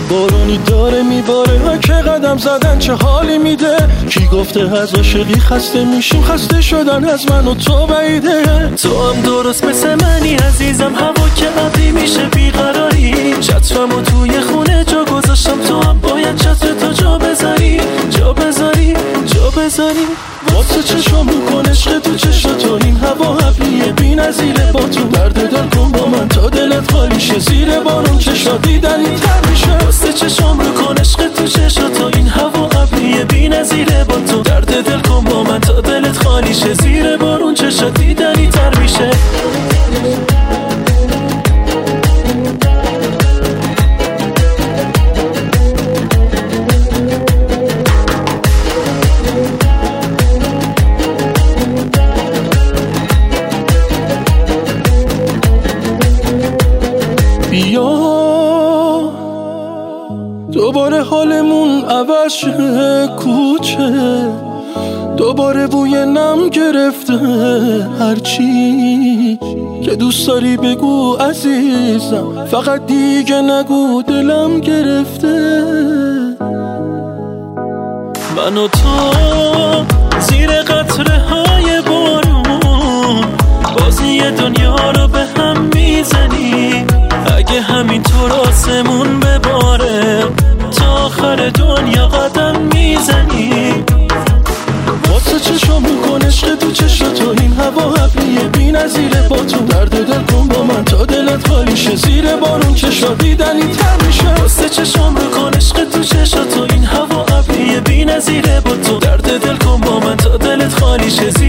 بارونی داره میباره، که قدم زدن چه حالی میده. کی گفته از عاشقی خسته میشیم، خسته شدن از من و تو بعیده. تو هم درست مثل منی عزیزم، هوا که ابری میشه بیقراری. چترمو توی خونه جا گذاشتم، تو هم باید چترتو جا بذاری، جا بذاری، جا بذاری. واسه چشم رو کن عشق تو چشم تو، این هوا ابریه بی نظیره. با تو درد دل کن با من تا دلت خالی شه، زیر بارون چشا دیدنی تر میشه. واسه چشم رو کن عشق تو چشم تو، این هوا ابریه بی نظیره. با تو درد دل کن با من تا دلت خالی شه، زیر بارون چشا دیدنی تر میشه. دوباره حالمون عوض شه کوچه، دوباره بوی نم گرفته. هرچی که دوست داری بگو عزیزم، فقط دیگه نگو دلم گرفته. من و تو زیر قطره های بارون، بازی دنیا رو به هم میزنی. اگه همینطور آسمون بباره، تا آخر دنیا قدم میزنی. واسه چشم میکن عشق تو چشم تو، این هوا ابریه بی نظیره. با تو درد دل کن با من تا دلت خالی شه، زیر بارون چشا دیدنی تر میشه. واسه چشم میکن عشق تو چشم تو، این هوا ابریه بی نظیره. با تو درد دل کن با من تا دلت خالی شه.